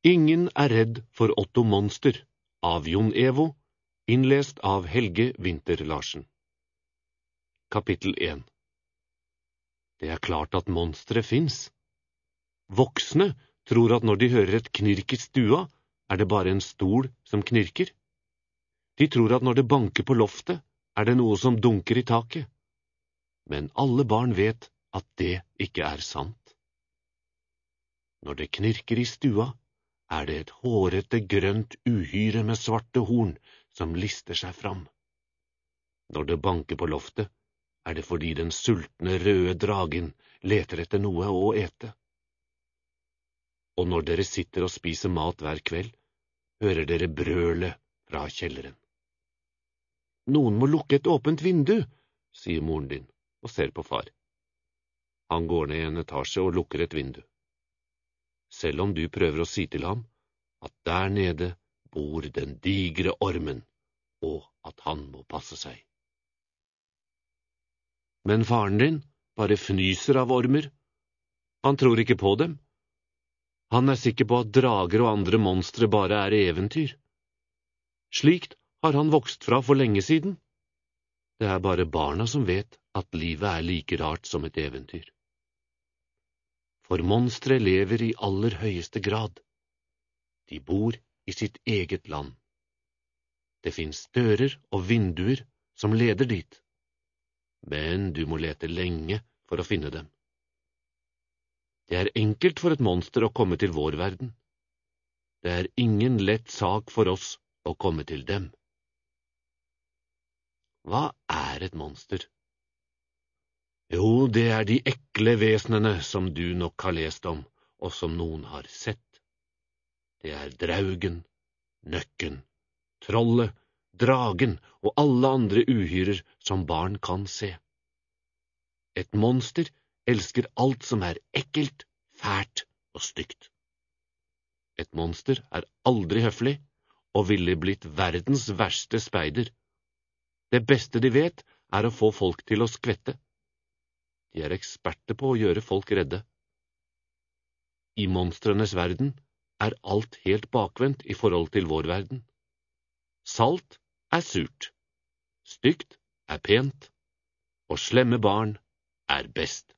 Ingen er redd for Otto Monster, av Jon Evo, innlest av Helge Winther Larsen. Kapittel 1. Det er klart at monstre finnes. Voksne tror at når de hører et knirk i stua, er det bare en stol som knirker. De tror at når det banker på loftet, er det noe som dunker i taket. Men alle barn vet at det ikke er sant. Når det knirker i stua, er det et hårete grønt uhyre med svarte horn som lister seg fram. Når det banker på loftet, er det fordi den sultne røde dragen leter etter noe å ete. Og når dere sitter og spiser mat hver kveld, hører dere brølet fra kjelleren. Noen må lukke et åpent vindu, sier moren din, og ser på far. Han går ned en etasje og lukker et vindu. Selv om du prøver å si til ham at der nede bor den digre ormen, og at han må passe seg. Men faren din bare fnyser av ormer. Han tror ikke på dem. Han er sikker på at drager og andre monstre bare er eventyr. Slikt har han vokst fra for lenge siden. Det er bare barna som vet at livet er like rart som et eventyr. For monstre lever i aller høyeste grad. De bor i sitt eget land. Det finnes dører og vinduer som leder dit, men du må lete lenge for å finne dem. Det er enkelt for et monster å komme til vår verden. Det er ingen lett sak for oss å komme til dem. Hva er et monster? Jo, det er de ekle vesenene som du nok har lest om, og som noen har sett. Det er draugen, nøkken, trollet, dragen og alle andre uhyrer som barn kan se. Et monster elsker alt som er ekkelt, fælt og stygt. Et monster er aldri høflig, og ville blitt verdens verste speider. Det beste de vet er å få folk til å skvette. De er eksperter på å gjøre folk redde. I monstrenes verden er alt helt bakvendt i forhold til vår verden. Salt er surt, stygt er pent, og slemme barn er best.